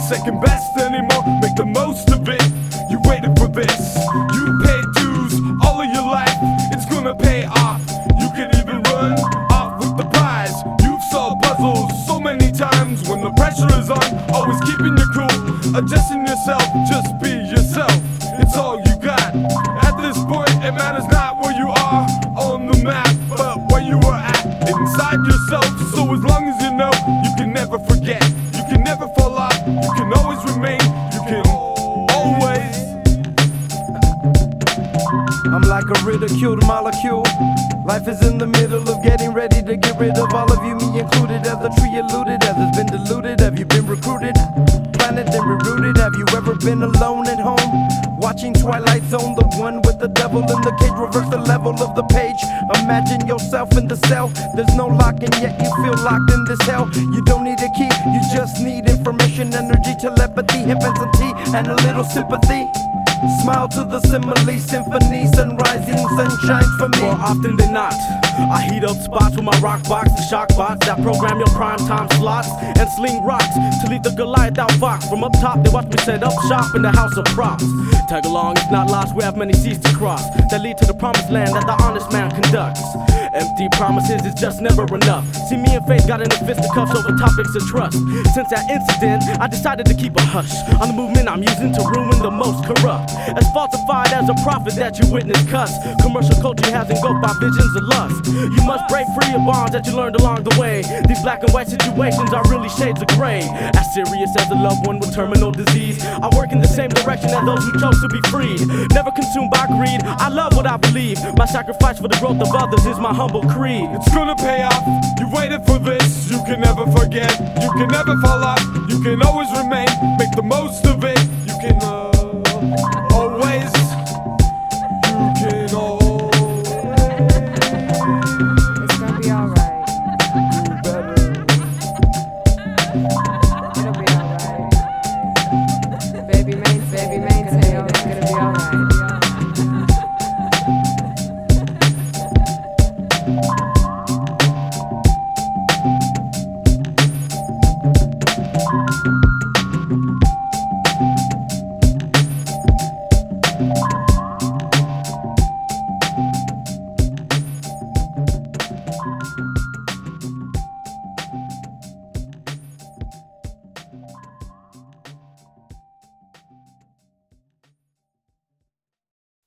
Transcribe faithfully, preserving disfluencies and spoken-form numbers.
second best anymore. Make the most of it. You waited for this. You paid dues all of your life. It's gonna pay off. You can even run off with the prize. You've solved puzzles so many times. When the pressure is on, always keeping your cool, adjusting yourself. Just be yourself. It's all you got. At this point, it matters not where you are on the map, but where you were at inside yourself. So as long as you know, you can never forget. You can never fall off. You can always remain. You can always. I'm like a ridiculed molecule. Life is in the middle of getting ready to get rid of all of you, me included. As the tree eluded, as it's been diluted. Have you been recruited? Planted and rerooted. Have you ever been alone at home? Watching Twilight Zone, the one with the devil in the cage. Reverse the level of the page. Imagine yourself in the cell. There's no lock and yet you feel locked in this hell. You don't need a key, you just need information, energy, telepathy, empathy, and a little sympathy. Smile to the simile symphony, sun rising, sunshine for me. More often than not, I heat up spots with my rock box and shock bots that program your prime time slots and sling rocks to lead the Goliath out fox. From up top, they watch me set up shop in the house of props. Tag along, it's not lost, we have many seas to cross that lead to the promised land that the honest man conducts. Empty promises is just never enough. See, me and Faith got into fisticuffs over topics of trust. Since that incident, I decided to keep a hush on the movement I'm using to ruin the most corrupt. As falsified as a prophet that you witness cuss. Commercial culture has engulfed by visions of lust. You must break free of bonds that you learned along the way. These black and white situations are really shades of gray. As serious as a loved one with terminal disease, I work in the same direction as those who chose to be freed. Never consumed by greed, I love what I believe. My sacrifice for the growth of others is my humble creed. It's gonna pay off. You waited for this. You can never forget. You can never fall off. You can always remain. Make